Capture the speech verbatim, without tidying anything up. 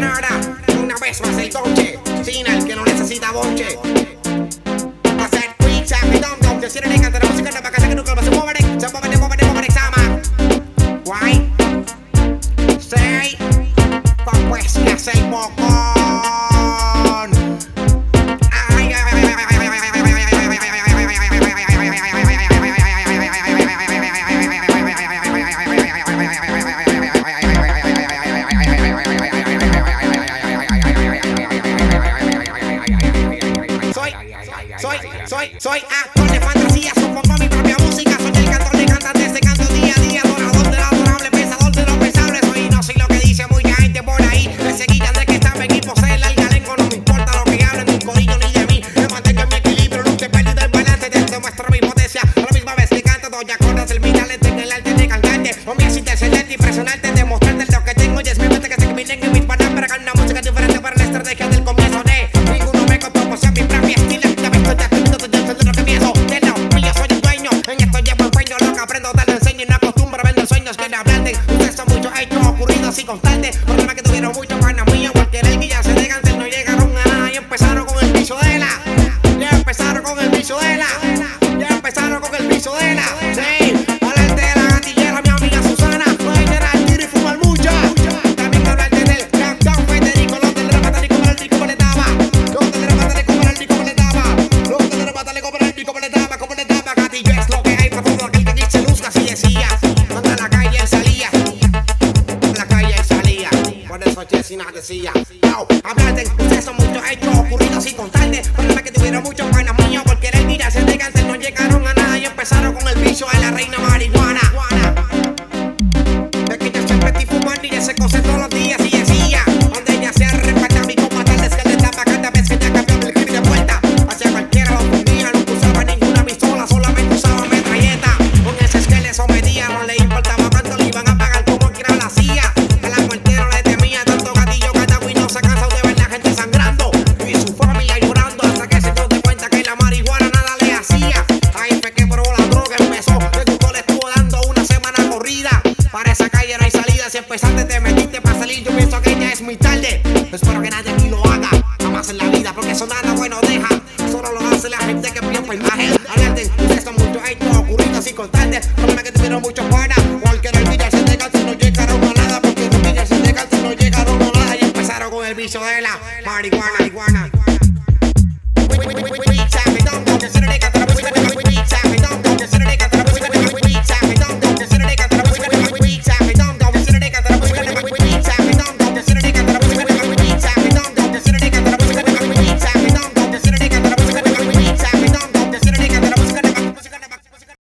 rara. Una vez más el conche, sin el que no necesita bonche. Hacer pizza, que dom dom, que si le canta la música, la casa que nunca se mueve, se mueve, mueve, mueve, sama. Guay. Say, pues que hace mocón. Ay, ay, ay, ay, ay, ay, ay, ay, ay, ay. Soy, soy, soy actor de fantasía, compongo mi propia música, soy el cantor de cantantes, te canto día a día, adorador de lo adorable, pensador de lo pensable, soy no soy lo que dice mucha gente por ahí, me seguirán de que está en equipo, sé el algalengo, no me importa lo que hablen, ni un corillo ni de mí, me mantengo en mi equilibrio, nunca he perdido el balance, te demuestro mi potencia, a la misma vez que canto, doy acordes del mi talento en el arte de cantante, o mi es intercedente, impresionante, demostrarte lo que tengo, y es mi mente que se combinen en mis palabras, para ganar una música diferente para la estrategia del comienzo de, ninguno me compongo, sea mi propia estilo. Así constante, problema que tuvieron muchos panas míos, cualquier el guía se dejan, no llegaron a nada y empezaron con el piso de la, ya empezaron con el piso de la, ya empezaron con el piso de la, sí, hablarte de la gatillera, mi amiga Susana, puede tirar el tiro y fumar mucho, también hablarte del Capitán Federico, los del Ramatari como el disco le daba, los del Ramatari como el disco le daba, los del Ramatari como el disco le daba, como le daba, gatillo es lo que hay para todo aquel que dice luzca, así decía, cuando a la calle él salía. Sin nada decía, no, hablarte, ustedes son muchos hechos ocurridos y constantes. Problema que tuvieron muchos panas míos, porque el día se dejan, no llegaron a nada y empezaron con el bicho de la reina marihuana. Es que yo siempre estoy fumando y ese cose todos los días y decía, donde ella se arrebata mi compa tal vez que le tapa cada vez que ya cambió el grip de vuelta. Hacia cualquiera lo fundía, no usaba ninguna pistola, solamente usaba metralleta. Con ese es que le sometía, no le importaba cuánto le iban a pagar, como quiera la hacía. A la cualquiera le temía tanto gatillo que no se cansa de ver la gente sangrando y su familia llorando hasta que se dio de cuenta que la marihuana nada le hacía. Ahí fue que probó la droga, empezó, que Google le estuvo dando una semana corrida. Para esa calle no hay salida, si empezaste te metiste para salir, yo pienso que ya es muy tarde. Espero que nadie aquí lo haga, jamás en la vida, porque eso nada bueno deja. Solo lo hace la gente que piensa imagen. Adelante, ustedes son muchos hechos ocurridos y constantes. Problema que tuvieron muchos panas.